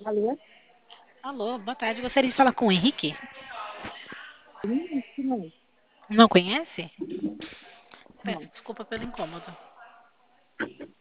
Alô? Alô, boa tarde. Gostaria de falar com o Henrique. Não, Não conhece? Peço não. desculpa pelo incômodo.